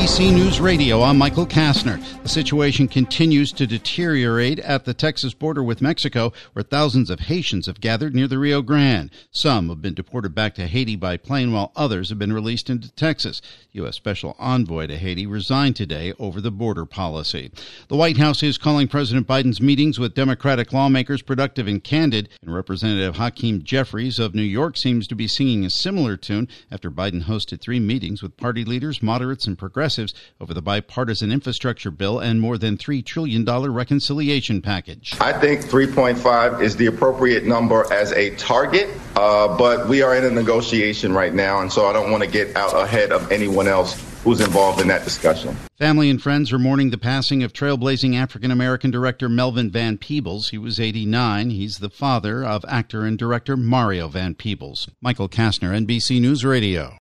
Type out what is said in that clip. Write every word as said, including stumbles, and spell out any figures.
B C News Radio, I'm Michael Kastner. The situation continues to deteriorate at the Texas border with Mexico, where thousands of Haitians have gathered near the Rio Grande. Some have been deported back to Haiti by plane, while others have been released into Texas. U S. Special Envoy to Haiti resigned today over the border policy. The White House is calling President Biden's meetings with Democratic lawmakers productive and candid, and Representative Hakeem Jeffries of New York seems to be singing a similar tune after Biden hosted three meetings with party leaders, moderates, and progressives over the bipartisan infrastructure bill and more than three trillion dollars reconciliation package. I think three point five is the appropriate number as a target, uh, but we are in a negotiation right now, and so I don't want to get out ahead of anyone else who's involved in that discussion. Family and friends are mourning the passing of trailblazing African-American director Melvin Van Peebles. He was eighty-nine. He's the father of actor and director Mario Van Peebles. Michael Kastner, N B C News Radio.